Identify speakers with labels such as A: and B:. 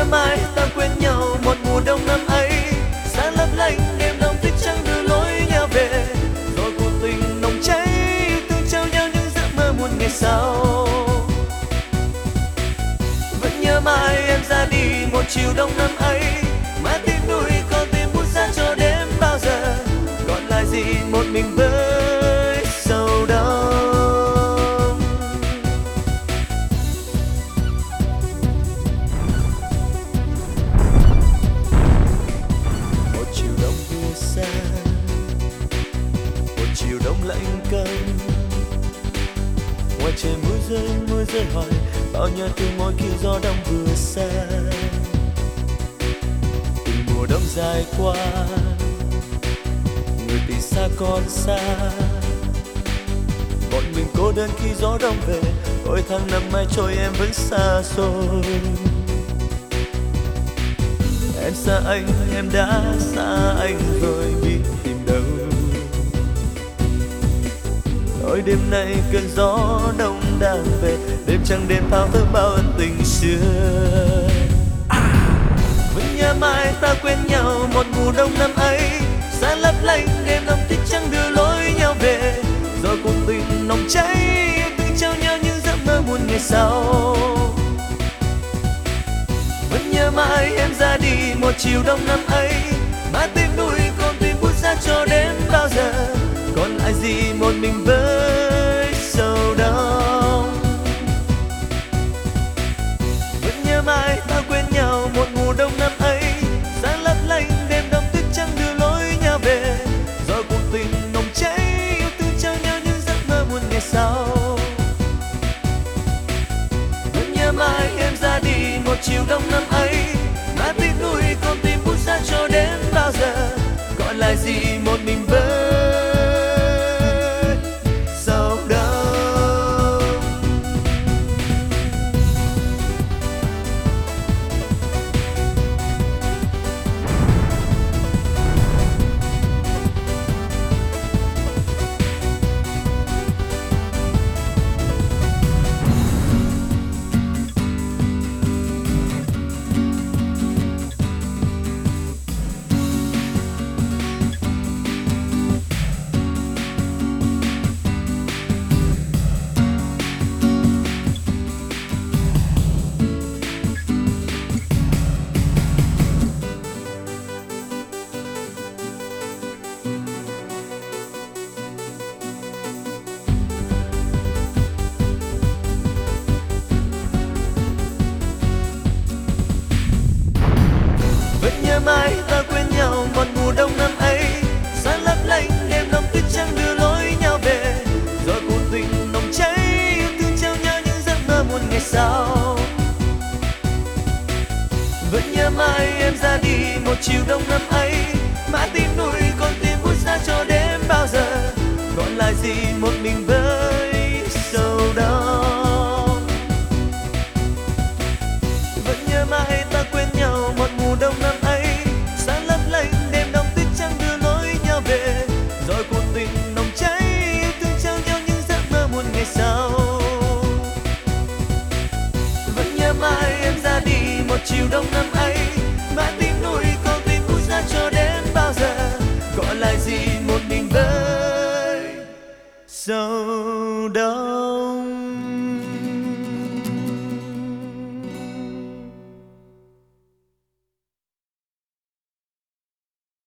A: mai ta quên nhau một mùa đông năm ấy, sáng lấp lánh đêm đông thức trắng đưa lối nhau về, rồi cuộc tình nồng cháy yêu thương trao nhau những giấc mơ muôn ngày sau. Vẫn nhớ mai em ra đi một chiều đông năm ấy, mãi tiếc nuối con tim buốt giá cho đến bao giờ, còn lại gì một mình với sầu đông. Một chiều đông vừa xa, một chiều đông lạnh câm, ngoài trời mưa rơi hoài, bao nhớ thương mỗi khi gió đông vừa xa. Từng mùa đông dài qua, người thì xa còn xa, bọn mình cô đơn khi gió đông về. Ôi tháng năm mai trôi em vẫn xa xôi, em xa anh, em đã xa anh rồi biết tìm đâu. Ôi đêm nay cơn gió đông đang về, đêm trăng đêm thao thức bao ân tình xưa. Vẫn nhớ mai ta quên nhau một mùa đông năm ấy, sáng lấp lánh đêm đông thức trắng đưa lối nhau về, rồi cuộc tình nồng cháy yêu thương trao nhau những giấc mơ muôn ngày sau. Vẫn nhớ mai em ra đi một chiều đông năm ấy, mãi tiếc nuối con tim buốt giá cho đến bao giờ, còn lại gì một mình với sầu đông. Vẫn nhớ mai ta quên nhau một mùa đông năm ấy, sáng lấp lánh đêm đông thức trắng đưa lối nhau về, rồi cuộc tình nồng cháy yêu thương trao nhau những giấc mơ muôn ngày sau. Vẫn nhớ mai em ra đi một chiều đông năm ấy, mãi tiếc nuối con tim buốt giá cho đến bao giờ, còn lại gì một mình với sầu đông. Mai ta quên nhau một mùa đông năm ấy, sáng lấp lánh đêm đông thức trắng đưa lối nhau về, rồi cuộc tình nồng cháy yêu thương trao nhau những giấc mơ muôn ngày sau. Vẫn nhớ mai em ra đi một chiều đông năm ấy, mãi tiếc nuối con tim buốt giá cho đến bao giờ, còn lại gì một mình với sầu đông. Vẫn nhớ mai ta quên nhau một mùa đông năm ấy, sáng lấp lánh đêm đông thức trắng đưa lối nhau về, rồi cuộc tình nồng cháy yêu thương trao nhau những giấc mơ muôn ngày sau. Vẫn nhớ mai em ra đi một chiều đông năm ấy, mãi tiếc nuối con tim buốt giá cho đến bao giờ, còn lại gì một mình với sầu đông.